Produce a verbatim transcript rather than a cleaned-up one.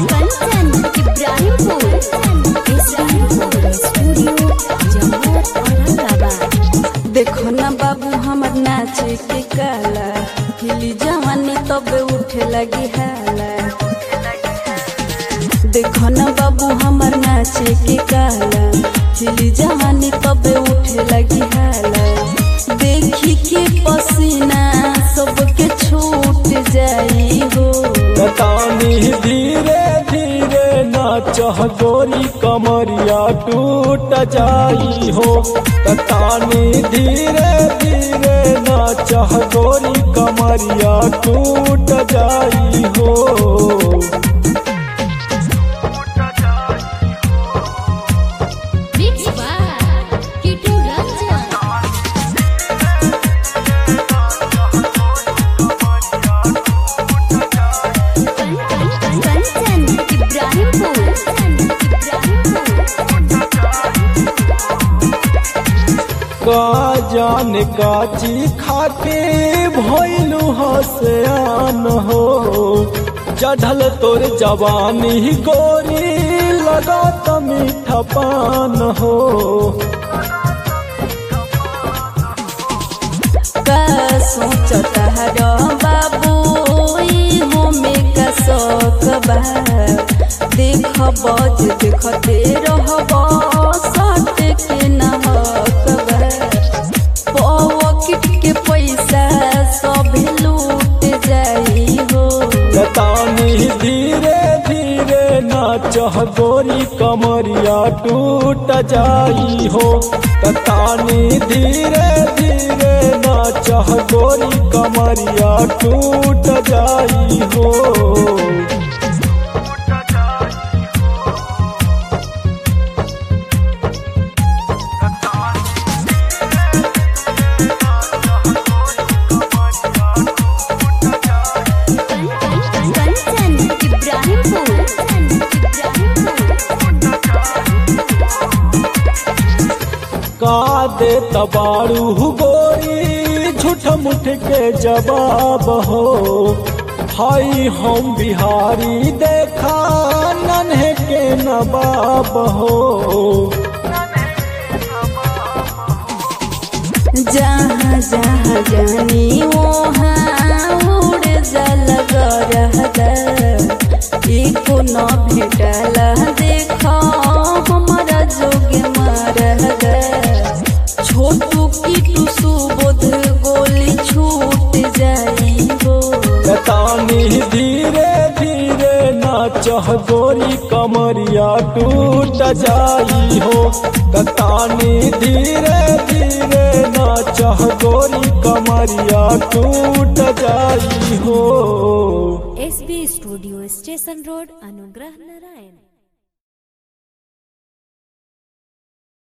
Kanchan Ibrahimpur studio Jammu Aurangabad. देखो ना बाबू हमर नाचे के काला हिली जवानी तब उठे लगी हाला। देखो ना बाबू हमर नाचे के काला हिली जवानी तब उठे लगी हाला। देखी के पसीना सबके छूट जाई हो। तानी धीरे धीरे नाचह गोरी कमरिया टूट जाई हो। तानी धीरे धीरे नाचह गोरी कमरिया टूट जाई हो। का जान काची खाके भइलू हसयान हो। चढ़ल तोर जवानी गोरी लगा त मीठा पान हो। का सोचता हरो बाबू हो में का शौक बा। देख बज देखते रहब सट के नहक बा। पॉकेट के पैसा सब लूट जाई हो। तानी धीरे धीरे नाचह गोरी कमरिया टूट जाई हो। तानी धीरे धीरे नाचह गोरी कमरिया टूट जाई हो। का दे तबारू गोरी झूठ मुठ के जवाब हो। हाई हम बिहारी देखा नन्हे के नवाब हो। जहाँ जहाँ जानी वहाँ उड़ जल गरहदा। एको न भेटला देखा हमारा जोगे मरहदा। छोटू की सुबोध गोली छूट जाई हो। तानी धीरे धीरे नाचह गोरी कमरिया टूट जाई हो। तानी धीरे धीरे नाचह गोरी कमरिया टूट जाई हो। S B studio station road Anugrah Narayan.